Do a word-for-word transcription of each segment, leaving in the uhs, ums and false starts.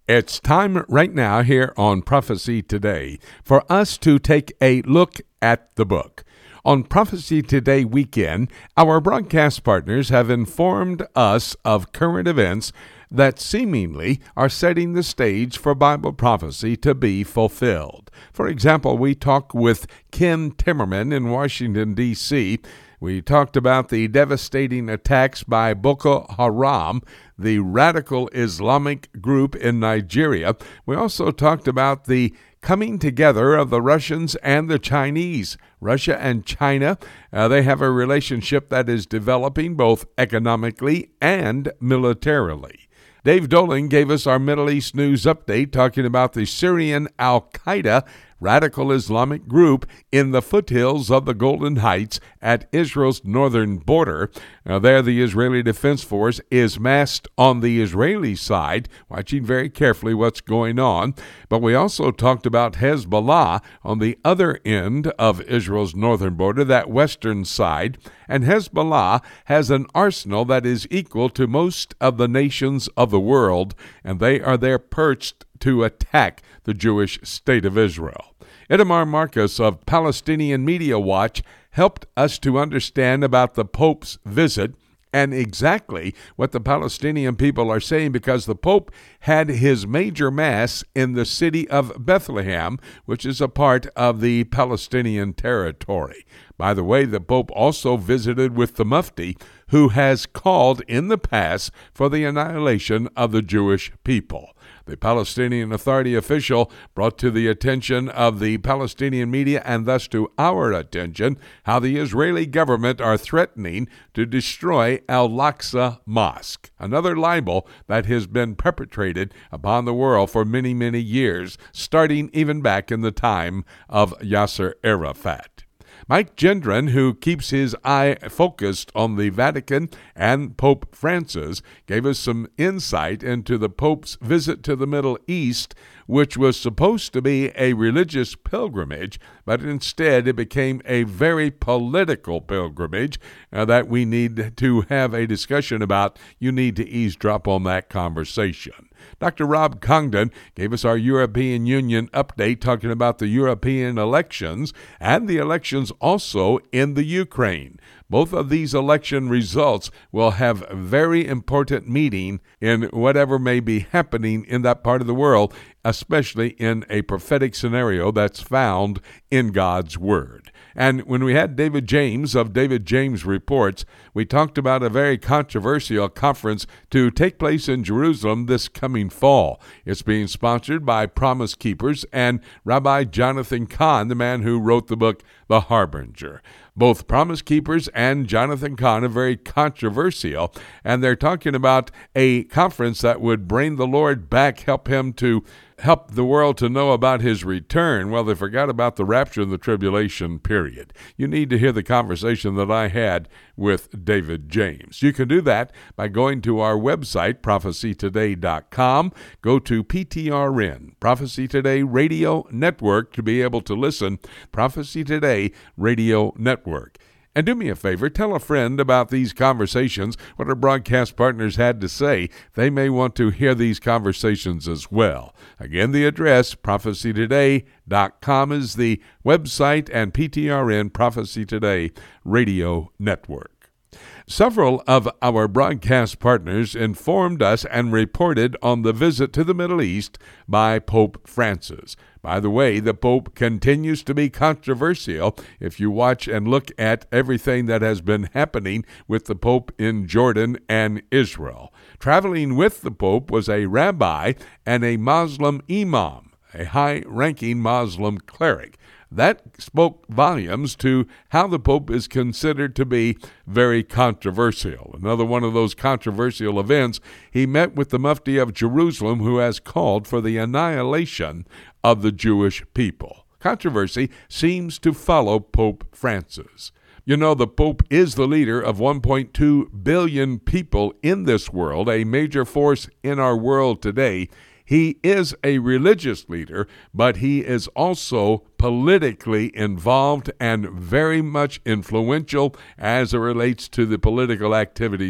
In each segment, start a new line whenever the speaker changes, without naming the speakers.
It's time right now here on Prophecy Today for us to take a look at the book. On Prophecy Today weekend, our broadcast partners have informed us of current events that seemingly are setting the stage for Bible prophecy to be fulfilled. For example, we talked with Ken Timmerman in Washington, D C We talked about the devastating attacks by Boko Haram, the radical Islamic group in Nigeria. We also talked about the coming together of the Russians and the Chinese. Russia and China, uh, they have a relationship that is developing both economically and militarily. Dave Dolan gave us our Middle East news update, talking about the Syrian Al-Qaeda radical Islamic group in the foothills of the Golden Heights at Israel's northern border. Now, there, the Israeli Defense Force is massed on the Israeli side, watching very carefully what's going on. But we also talked about Hezbollah on the other end of Israel's northern border, that western side. And Hezbollah has an arsenal that is equal to most of the nations of the world, and they are there perched to attack the Jewish state of Israel. Itamar Marcus of Palestinian Media Watch helped us to understand about the Pope's visit and exactly what the Palestinian people are saying, because the Pope had his major mass in the city of Bethlehem, which is a part of the Palestinian territory. By the way, the Pope also visited with the Mufti, who has called in the past for the annihilation of the Jewish people. The Palestinian Authority official brought to the attention of the Palestinian media, and thus to our attention, how the Israeli government are threatening to destroy Al-Aqsa Mosque, another libel that has been perpetrated upon the world for many, many years, starting even back in the time of Yasser Arafat. Mike Gendron, who keeps his eye focused on the Vatican and Pope Francis, gave us some insight into the Pope's visit to the Middle East, which was supposed to be a religious pilgrimage, but instead it became a very political pilgrimage uh, that we need to have a discussion about. You need to eavesdrop on that conversation. Doctor Rob Congdon gave us our European Union update, talking about the European elections and the elections also in the Ukraine. Both of these election results will have a very important meaning in whatever may be happening in that part of the world, especially in a prophetic scenario that's found in God's Word. And when we had David James of David James Reports, we talked about a very controversial conference to take place in Jerusalem this coming fall. It's being sponsored by Promise Keepers and Rabbi Jonathan Cahn, the man who wrote the book The Harbinger. Both Promise Keepers and Jonathan Cahn are very controversial, and they're talking about a conference that would bring the Lord back, help him to help the world to know about his return. Well, they forgot about the rapture and the tribulation period. You need to hear the conversation that I had with David James. You can do that by going to our website, prophecy today dot com. Go to P T R N, Prophecy Today Radio Network, to be able to listen. Prophecy Today Radio Network. And do me a favor, tell a friend about these conversations, what our broadcast partners had to say. They may want to hear these conversations as well. Again, the address, prophecy today dot com is the website, and P T R N, Prophecy Today Radio Network. Several of our broadcast partners informed us and reported on the visit to the Middle East by Pope Francis. By the way, the Pope continues to be controversial if you watch and look at everything that has been happening with the Pope in Jordan and Israel. Traveling with the Pope was a rabbi and a Muslim imam, a high-ranking Muslim cleric. That spoke volumes to how the Pope is considered to be very controversial. Another one of those controversial events, he met with the Mufti of Jerusalem, who has called for the annihilation of the Jewish people. Controversy seems to follow Pope Francis. You know, the Pope is the leader of one point two billion people in this world, a major force in our world today. He is a religious leader, but he is also politically involved and very much influential as it relates to the political activities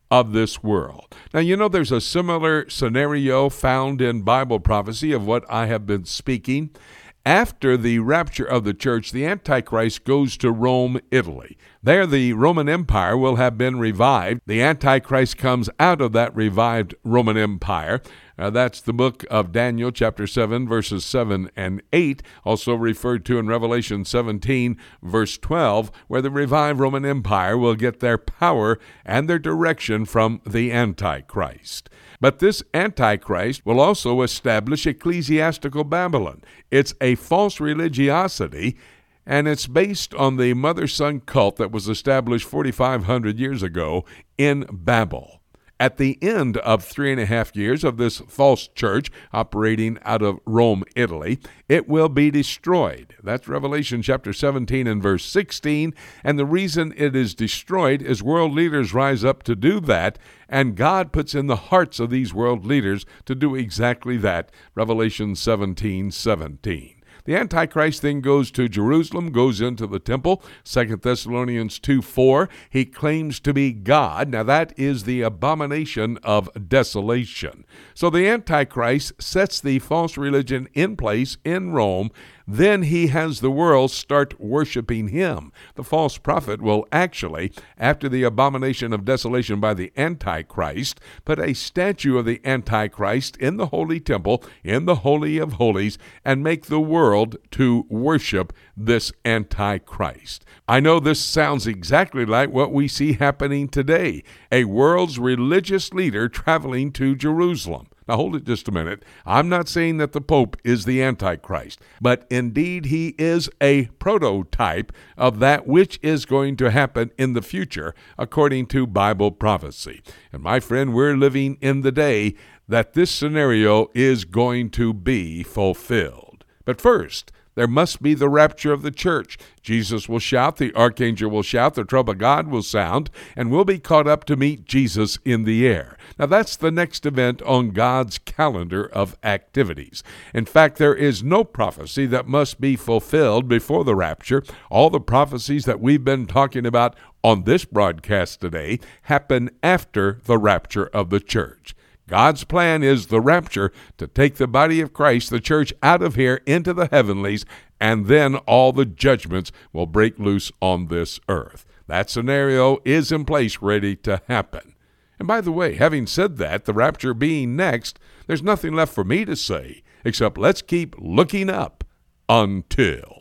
of this world. Now, you know, there's a similar scenario found in Bible prophecy of what I have been speaking. After the rapture of the church, the Antichrist goes to Rome, Italy. There, the Roman Empire will have been revived. The Antichrist comes out of that revived Roman Empire. Uh, that's the book of Daniel, chapter seven, verses seven and eight, also referred to in Revelation seventeen, verse twelve, where the revived Roman Empire will get their power and their direction from the Antichrist. But this Antichrist will also establish ecclesiastical Babylon. It's a false religiosity, and it's based on the mother-son cult that was established forty-five hundred years ago in Babel. At the end of three and a half years of this false church operating out of Rome, Italy, it will be destroyed. That's Revelation chapter seventeen and verse sixteen. And the reason it is destroyed is world leaders rise up to do that, and God puts in the hearts of these world leaders to do exactly that. Revelation seventeen seventeen. The Antichrist then goes to Jerusalem, goes into the temple, Second Thessalonians two four. He claims to be God. Now that is the abomination of desolation. So the Antichrist sets the false religion in place in Rome. Then he has the world start worshiping him. The false prophet will actually, after the abomination of desolation by the Antichrist, put a statue of the Antichrist in the holy temple, in the Holy of Holies, and make the world to worship this Antichrist. I know this sounds exactly like what we see happening today, a world's religious leader traveling to Jerusalem. Now, hold it just a minute. I'm not saying that the Pope is the Antichrist, but indeed he is a prototype of that which is going to happen in the future, according to Bible prophecy. And my friend, we're living in the day that this scenario is going to be fulfilled. But first, there must be the rapture of the church. Jesus will shout, the archangel will shout, the trump of God will sound, and we'll be caught up to meet Jesus in the air. Now, that's the next event on God's calendar of activities. In fact, there is no prophecy that must be fulfilled before the rapture. All the prophecies that we've been talking about on this broadcast today happen after the rapture of the church. God's plan is the rapture, to take the body of Christ, the church, out of here into the heavenlies, and then all the judgments will break loose on this earth. That scenario is in place, ready to happen. And by the way, having said that, the rapture being next, there's nothing left for me to say except let's keep looking up until